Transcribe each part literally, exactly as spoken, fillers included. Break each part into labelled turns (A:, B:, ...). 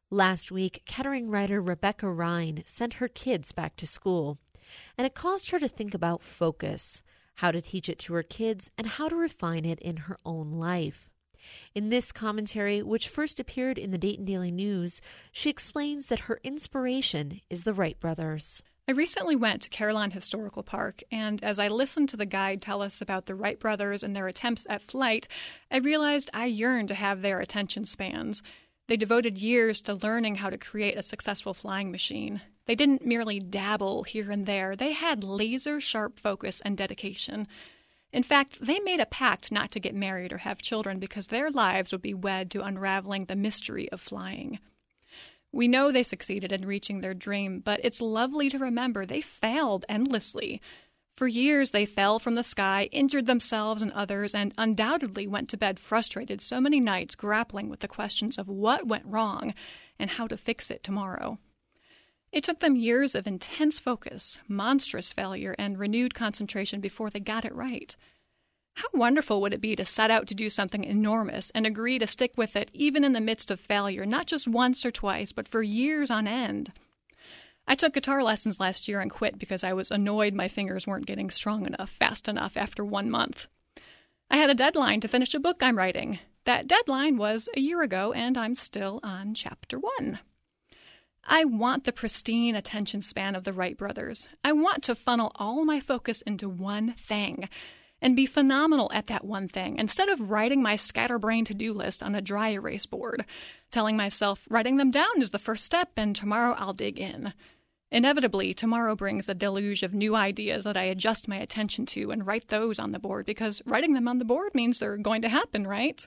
A: Last week, Kettering writer Rebecca Rhine sent her kids back to school, and it caused her to think about focus, how to teach it to her kids, and how to refine it in her own life. In this commentary, which first appeared in the Dayton Daily News, she explains that her inspiration is the Wright brothers.
B: I recently went to Caroline Historical Park, and as I listened to the guide tell us about the Wright brothers and their attempts at flight, I realized I yearned to have their attention spans. They devoted years to learning how to create a successful flying machine. They didn't merely dabble here and there. They had laser-sharp focus and dedication. In fact, they made a pact not to get married or have children because their lives would be wed to unraveling the mystery of flying. We know they succeeded in reaching their dream, but it's lovely to remember they failed endlessly. For years, they fell from the sky, injured themselves and others, and undoubtedly went to bed frustrated so many nights grappling with the questions of what went wrong and how to fix it tomorrow. It took them years of intense focus, monstrous failure, and renewed concentration before they got it right. How wonderful would it be to set out to do something enormous and agree to stick with it even in the midst of failure, not just once or twice, but for years on end? I took guitar lessons last year and quit because I was annoyed my fingers weren't getting strong enough, fast enough after one month. I had a deadline to finish a book I'm writing. That deadline was a year ago, and I'm still on chapter one. I want the pristine attention span of the Wright brothers. I want to funnel all my focus into one thing and be phenomenal at that one thing, instead of writing my scatterbrained to-do list on a dry erase board, telling myself writing them down is the first step and tomorrow I'll dig in. Inevitably, tomorrow brings a deluge of new ideas that I adjust my attention to and write those on the board, because writing them on the board means they're going to happen, right?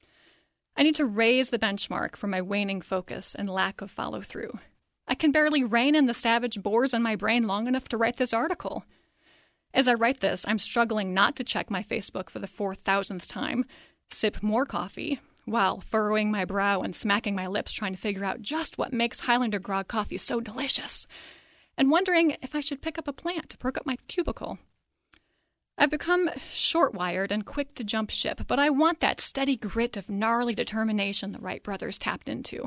B: I need to raise the benchmark for my waning focus and lack of follow-through. I can barely rein in the savage boars in my brain long enough to write this article. As I write this, I'm struggling not to check my Facebook for the four thousandth time, sip more coffee, while furrowing my brow and smacking my lips trying to figure out just what makes Highlander Grog coffee so delicious, and wondering if I should pick up a plant to perk up my cubicle. I've become short-wired and quick to jump ship, but I want that steady grit of gnarly determination the Wright brothers tapped into.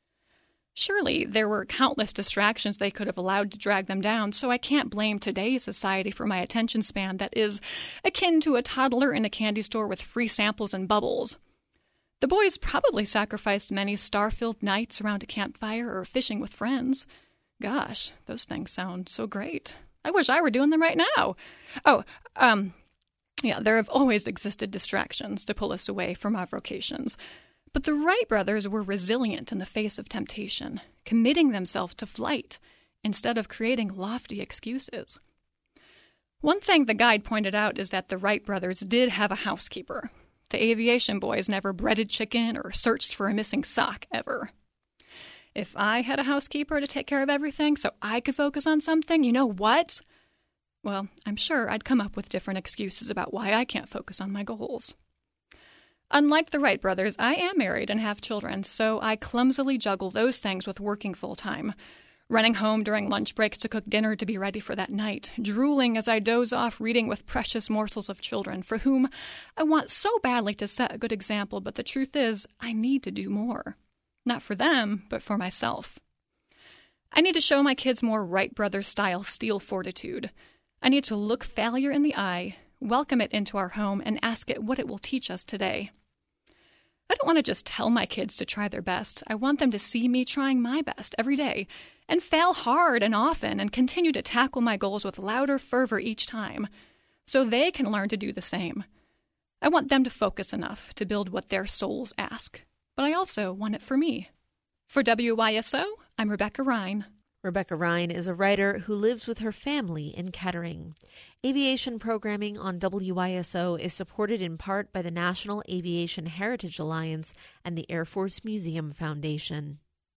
B: Surely there were countless distractions they could have allowed to drag them down, so I can't blame today's society for my attention span that is akin to a toddler in a candy store with free samples and bubbles. The boys probably sacrificed many star-filled nights around a campfire or fishing with friends. Gosh, those things sound so great. I wish I were doing them right now. Oh, um, yeah, there have always existed distractions to pull us away from our vocations. But the Wright brothers were resilient in the face of temptation, committing themselves to flight instead of creating lofty excuses. One thing the guide pointed out is that the Wright brothers did have a housekeeper. The aviation boys never breaded chicken or searched for a missing sock, ever. If I had a housekeeper to take care of everything so I could focus on something, you know what? Well, I'm sure I'd come up with different excuses about why I can't focus on my goals. Unlike the Wright brothers, I am married and have children, so I clumsily juggle those things with working full-time. Running home during lunch breaks to cook dinner to be ready for that night, drooling as I doze off reading with precious morsels of children for whom I want so badly to set a good example, but the truth is, I need to do more. Not for them, but for myself. I need to show my kids more Wright brothers-style steel fortitude. I need to look failure in the eye, welcome it into our home, and ask it what it will teach us today. I don't want to just tell my kids to try their best. I want them to see me trying my best every day, and fail hard and often, and continue to tackle my goals with louder fervor each time, so they can learn to do the same. I want them to focus enough to build what their souls ask, but I also want it for me. For W Y S O, I'm Rebecca Rhine.
A: Rebecca Rhine is a writer who lives with her family in Kettering. Aviation programming on W Y S O is supported in part by the National Aviation Heritage Alliance and the Air Force Museum Foundation.